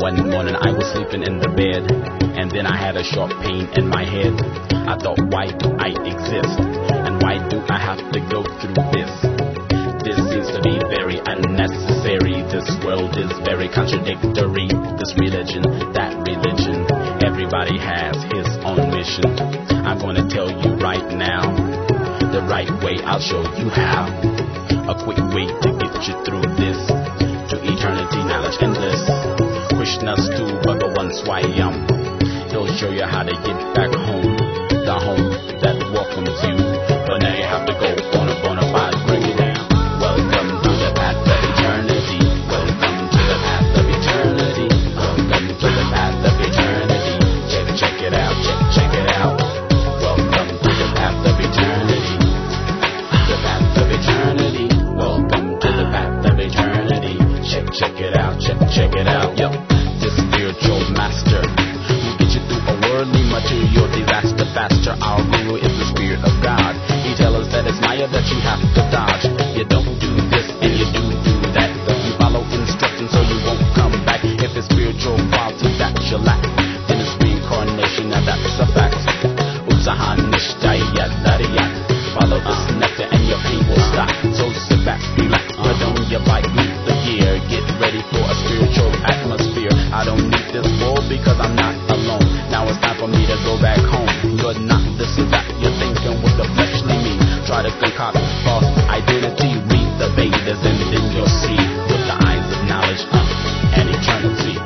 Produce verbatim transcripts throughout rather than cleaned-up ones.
One morning I was sleeping in the bed, and then I had a sharp pain in my head. I thought, why do I exist? And why do I have to go through this? This seems to be very unnecessary. This world is very contradictory. This religion, that religion, everybody has his own mission. I'm gonna tell you right now, the right way, I'll show you how. A quick way to get you through this, to eternity, knowledge endless. Krishnastu Bhagavan Swayam, he'll show you how to get back home, the home that welcomes you. But now you have to go on a bona fide breakdown. Welcome to the path of eternity. Welcome to the path of eternity. Welcome to the path of eternity. Check, check it out, check, check it out. Welcome to the path of eternity. The path of eternity. Welcome to the path of eternity. Check, check it out, check, check it out. Yo, this spiritual master will get you through a worldly material disaster faster. Our guru is the spirit of God. He tells us that it's Maya that you have to dodge. You don't do this and you do do that. You follow instructions so you won't come back. If it's spiritual quality that you lack, then it's reincarnation, now that's a fact. Utsaha nishtaya dariyat. Follow this nectar and your pain will stop. So sit back, relax, put on your bike, meet the gear. Get ready for a spiritual atmosphere. I don't need this world because I'm not alone. Now it's time for me to go back home. You're not this or that, you're thinking with the fleshly me. Try to concoct false identity. Read the Vedas and then you'll see with the eyes of knowledge uh, and eternity.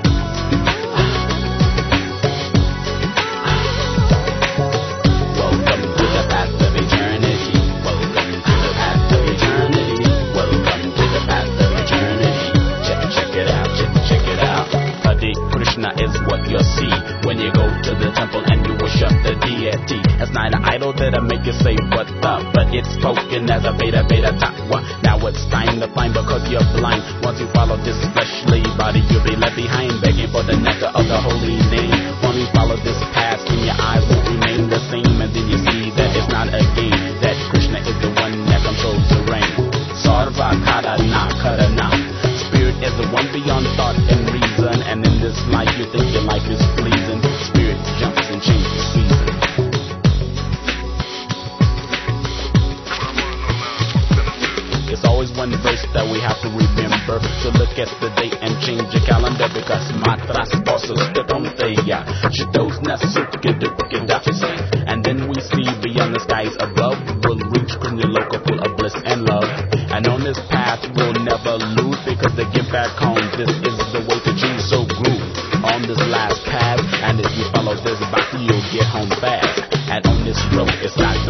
Welcome to the path of eternity. Welcome to the path of eternity. Welcome to the path of eternity. Check, check it out, check, check it out. Hare Krishna is what you'll see when you go to the temple and you worship the deity. It's not an idol that'll make you say what the, but it's spoken as a beta beta tawa. Now it's time to find because you're blind. Once you follow this fleshly body, you'll be left behind begging for the nectar of the holy name. Once you follow this path, then your eyes won't remain the same, and then you see that it's not a game, that Krishna is the one that controls the rain. Sarva Karana Karana. Spirit is the one beyond thought and reason, and in this life you think your life is pleasing. Spirit jumps and changes the season. It's always one verse that we have to remember, to look at the date and change your calendar, because matras bosses the tomteya shitos nasukidukidafis. And then we see beyond the skies above, we'll reach Krishna full of bliss and love. And on this path we'll never lose, because to get back home, this is the way to choose. So groove on this last path, and if you follow this bhakti, you'll get home fast. And on this road, it's not